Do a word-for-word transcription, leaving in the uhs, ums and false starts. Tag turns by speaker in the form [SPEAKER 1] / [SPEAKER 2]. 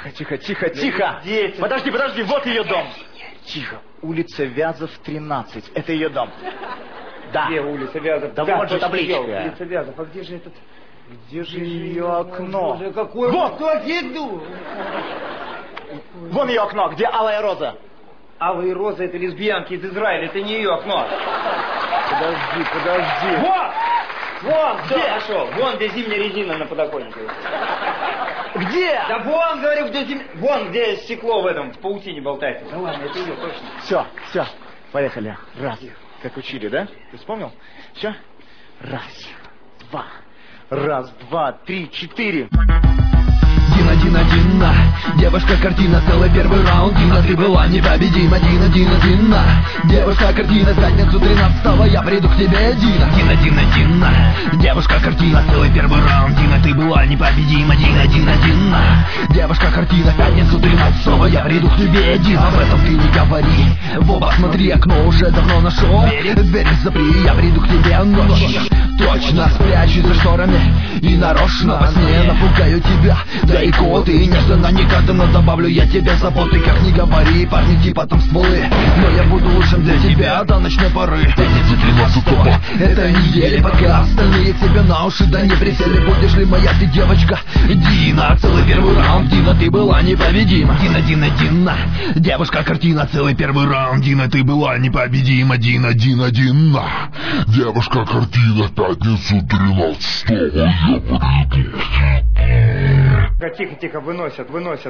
[SPEAKER 1] Тихо, тихо, тихо, тихо.
[SPEAKER 2] Дети.
[SPEAKER 1] Подожди, подожди, вот ее дом. Тихо. Улица Вязов, тринадцать. Это ее дом. Да.
[SPEAKER 2] Где улица Вязов?
[SPEAKER 1] Да,
[SPEAKER 2] да
[SPEAKER 1] вот же табличка.
[SPEAKER 2] Улица Вязов. А где же этот...
[SPEAKER 1] Где же ее окно?
[SPEAKER 2] Боже, какое
[SPEAKER 1] вот!
[SPEAKER 2] Кто еду?
[SPEAKER 1] Вон ее окно, где алая роза.
[SPEAKER 2] Алая роза — это лесбиянки из Израиля, это не ее окно.
[SPEAKER 1] Подожди, подожди.
[SPEAKER 2] Вон! Вон,
[SPEAKER 1] где?
[SPEAKER 2] Все, нашел. Вон, где зимняя резина на подоконнике.
[SPEAKER 1] Где?
[SPEAKER 2] Да вон, говорю, где зим... Вон, где стекло в этом, в паутине болтается. Да ладно, это ее, точно.
[SPEAKER 1] Все, все, поехали. Раз, как учили, да? Ты вспомнил? Все? Раз, два. Раз, два, три, четыре.
[SPEAKER 3] Дина, Дина, Дина, девушка, картина, целый первый раунд. Дина, ты была непобедима. Дина, Дина, Дина, девушка, картина, в пятницу тринадцатого я приду к тебе, Дина. Дина, Дина, Дина, девушка, картина, целый первый раунд. Дина, ты была непобедима. Дина, Дина, Дина, девушка, картина, в пятницу тринадцатого я приду к тебе, Дина. Об этом ты не говори, в оба смотри, окно уже давно нашел. Дверь запри, я приду к тебе ночью. Точно, спрячусь за шторами и нарочно во сне напугаю тебя. Да и кот, и нежно неожиданно добавлю я тебе заботы. Как не говори, парни типа там стволы, но я буду лучшим для тебя до ночной поры. Пятница тринадцатого, это недели, пока остальные тебе на уши да не присели. Будешь ли моя ты девочка? Дина, целый первый раунд. Дина, ты была непобедима. Дина, Дина, Дина, девушка, картина, целый первый раунд. Дина, ты была непобедима. Дина, Дина, Дина, девушка, картина, пятницу тринадцатого я приду.
[SPEAKER 2] Тихо, тихо, выносят, выносят.